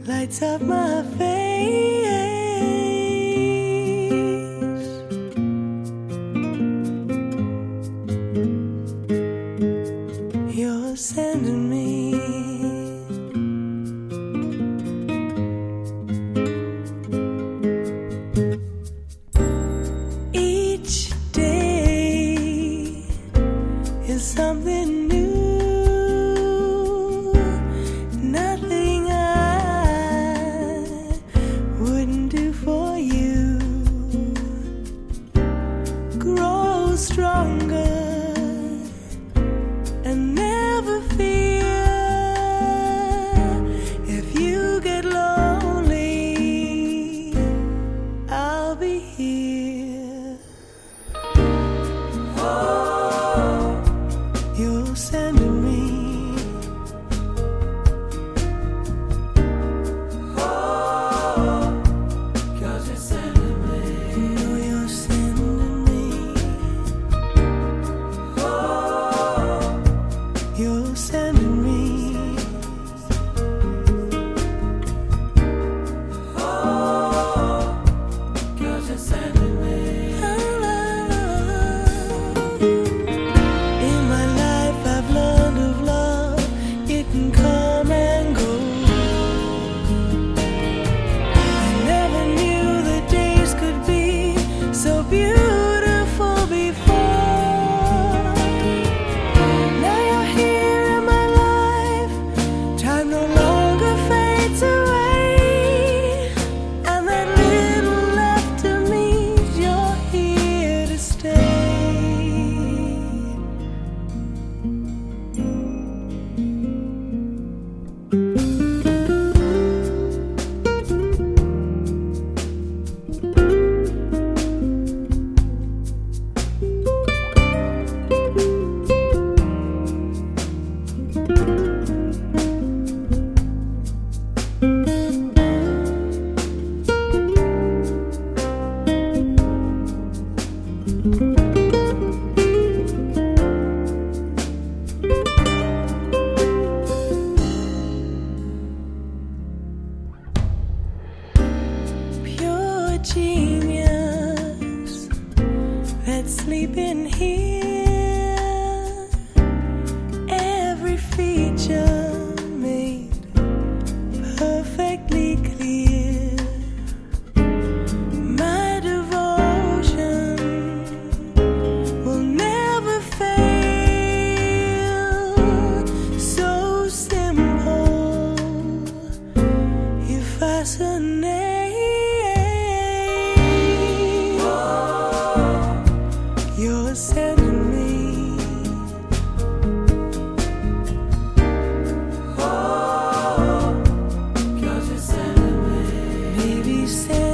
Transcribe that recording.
lights up my face. You're sending me each day is something new. Nothing I wouldn't do for you. Grow stronger and never fear. If you get lonely, I'll be here. Oh, you're sending me. Oh, 'cause you're sending me. You know you're sending me. Oh, you're sending me. Oh, 'cause you're sending me. In my life I've learned of love. It can come and go. I never knew the days could be so beautiful before. Now you're here in my life. Time no longer fades away. And that little left of me, you're here to stay. Pure genius that's sleeping here. Every feature made perfectly clear. My devotion will never fail. So simple, you fascinate. You're sending me. Oh, 'cause you're sending me. Baby, send